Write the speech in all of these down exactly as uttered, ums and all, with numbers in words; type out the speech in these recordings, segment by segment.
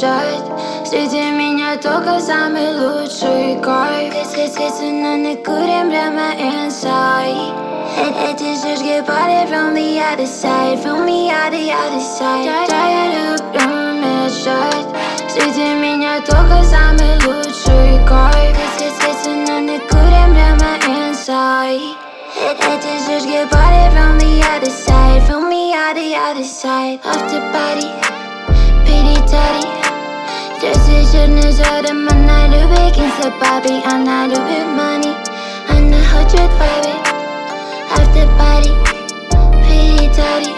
мешать. Среди меня только самый лучший кайф. Естественно, не курим прямо inside. Эти шишки party from the other side, from the other, other side. Да, я люблю мешать. Среди меня только самый лучший кайф. Естественно, не курим прямо inside. Эти шишки party from the other side, from the other, other side. After party, pity daddy. Джесси черный задом, она любит кинса папи. Она любит money, она хочет вайбить. After party, pity daddy.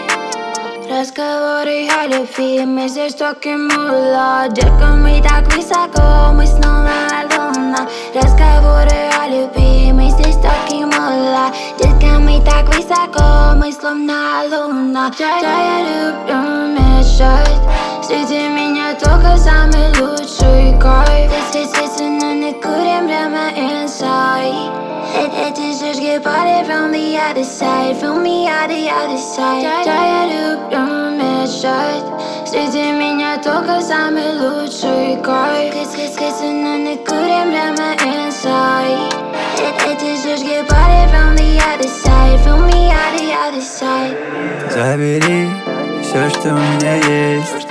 Разговоры о любви, мы здесь talking мула. Детка, мы так высоко, мы снова луна. Разговоры о любви, мы здесь talking мула. Детка, мы так высоко, мы словно луна. Да, я люблю мешать. Среди меня только самый лучший кайф. Естественно, не курим прямо inside. Эти шишки party from the other side, from the other, other side. Да, я люблю мешать. Среди меня только самый лучший кайф. Естественно, не курим прямо inside. Эти шишки party from the other side, from the other, other side. Забери все, что у меня есть.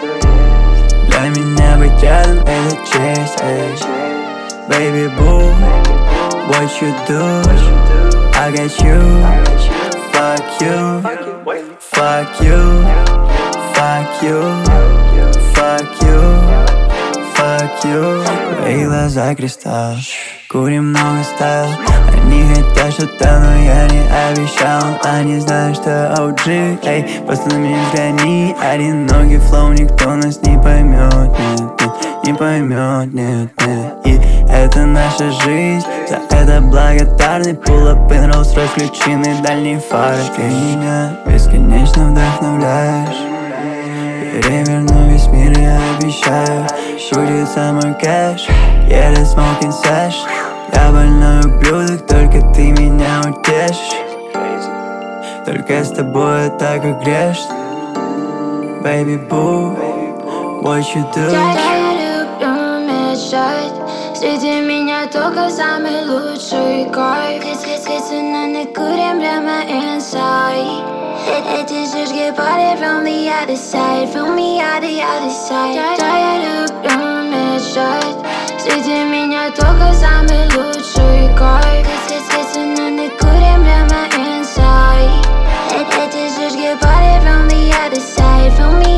Для меня быть рядом — это честь, эй. Baby boo, what you do? I got you. Fuck you, fuck you, fuck you, fuck you, fuck you. Твои глаза кристалл, курим много стайл. Они хотят что-то, но я не обещал. Они знают, что о джи, эй, пацанами взгляни. Одинокий флоу, никто нас не поймет, нет, нет, не поймет, нет, нет. И это наша жизнь, за это благодарный. Pull-up in Rolls-Royce, включены дальние фары. Ты меня бесконечно вдохновляешь. Переверну весь мир, я обещаю. Шутится мой кэш, едет smoking sesh. Я больной ублюдок, только ты меня утешишь. Только с тобой я так грешен. Baby boo, what you do? Да, я люблю мешать. Среди меня только самый лучший кайф. Естественно, не курим прямо inside. Эти шишки party from the other side, from the other, other side. Да, я люблю мешать. Среди меня только самый лучший кайф. Естественно, не курим прямо inside. Эти шишки party from the other side, from the